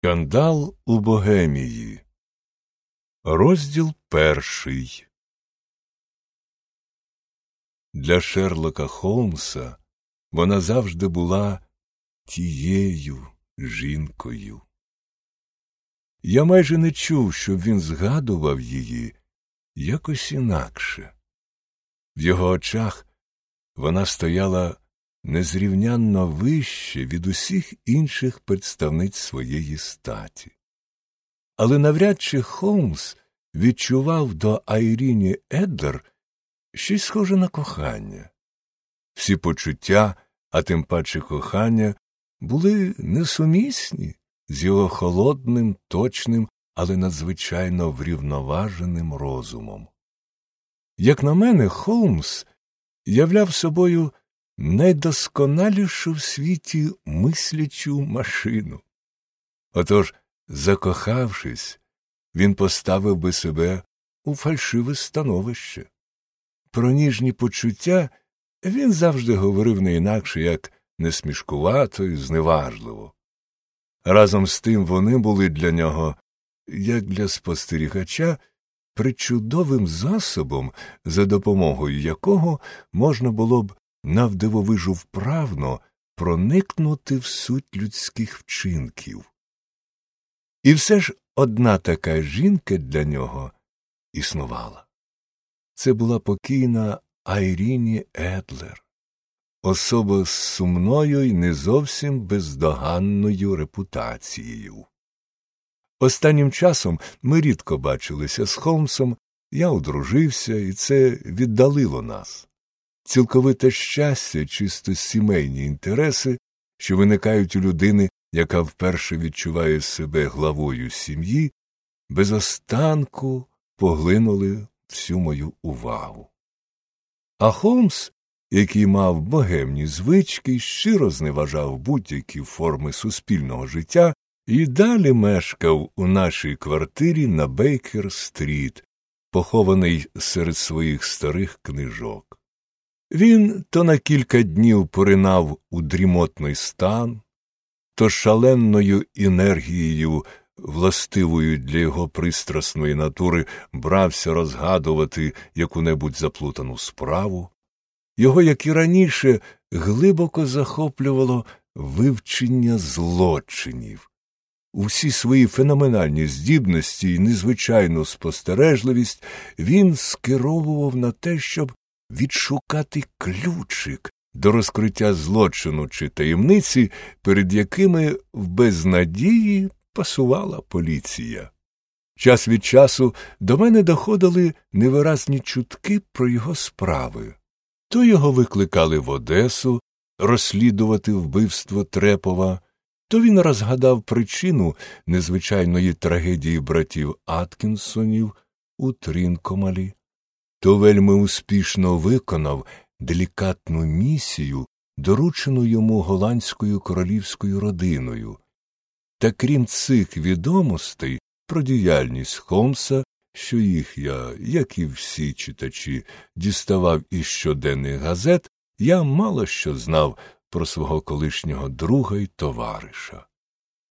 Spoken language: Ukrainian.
Скандал у Богемії. Розділ 1. Для Шерлока Холмса вона завжди була тією жінкою. Я майже не чув, щоб він згадував її якось інакше. В його очах вона стояла незрівнянно вище від усіх інших представниць своєї статі. Але навряд чи Холмс відчував до Айріні Едлер щось схоже на кохання. Всі почуття, а тим паче кохання, були несумісні з його холодним, точним, але надзвичайно врівноваженим розумом. Як на мене, Холмс являв собою найдосконалішу в світі мислячу машину. Отож, закохавшись, він поставив би себе у фальшиве становище. Про ніжні почуття він завжди говорив не інакше, як несмішкувато і зневажливо. Разом з тим вони були для нього, як для спостерігача, причудовим засобом, за допомогою якого можна було б навдивовижу вправно проникнути в суть людських вчинків. І все ж одна така жінка для нього існувала. Це була покійна Айріні Едлер, особа з сумною і не зовсім бездоганною репутацією. Останнім часом ми рідко бачилися з Холмсом, я одружився, і це віддалило нас. Цілковите щастя, чисто сімейні інтереси, що виникають у людини, яка вперше відчуває себе главою сім'ї, без останку поглинули всю мою увагу. А Холмс, який мав богемні звички, щиро зневажав будь-які форми суспільного життя, і далі мешкав у нашій квартирі на Бейкер-стріт, похований серед своїх старих книжок. Він то на кілька днів поринав у дрімотний стан, то шаленою енергією, властивою для його пристрасної натури, брався розгадувати яку-небудь заплутану справу. Його, як і раніше, глибоко захоплювало вивчення злочинів. Усі свої феноменальні здібності і незвичайну спостережливість він скеровував на те, щоб відшукати ключик до розкриття злочину чи таємниці, перед якими в безнадії пасувала поліція. Час від часу до мене доходили невиразні чутки про його справи. То його викликали в Одесу розслідувати вбивство Трепова, то він розгадав причину незвичайної трагедії братів Аткінсонів у Трінкомалі, то вельми успішно виконав делікатну місію, доручену йому голландською королівською родиною. Та крім цих відомостей про діяльність Холмса, що їх я, як і всі читачі, діставав із щоденних газет, я мало що знав про свого колишнього друга й товариша.